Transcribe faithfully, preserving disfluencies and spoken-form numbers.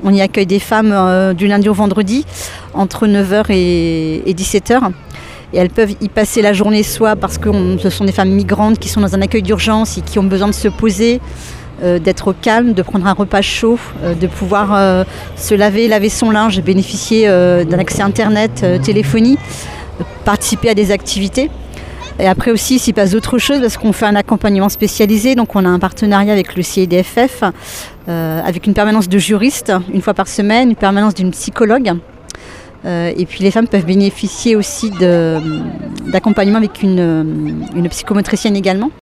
On y accueille des femmes euh, du lundi au vendredi entre neuf heures et, et dix-sept heures. Et elles peuvent y passer la journée soit parce que on, ce sont des femmes migrantes qui sont dans un accueil d'urgence et qui ont besoin de se poser, euh, d'être au calme, de prendre un repas chaud, euh, de pouvoir euh, se laver, laver son linge, bénéficier euh, d'un accès internet, euh, téléphonie, euh, participer à des activités. Et après aussi, il s'y passe d'autres choses parce qu'on fait un accompagnement spécialisé. Donc on a un partenariat avec le C I D F F, euh, avec une permanence de juriste une fois par semaine, une permanence d'une psychologue. Euh, et puis les femmes peuvent bénéficier aussi de, d'accompagnement avec une, une psychomotricienne également.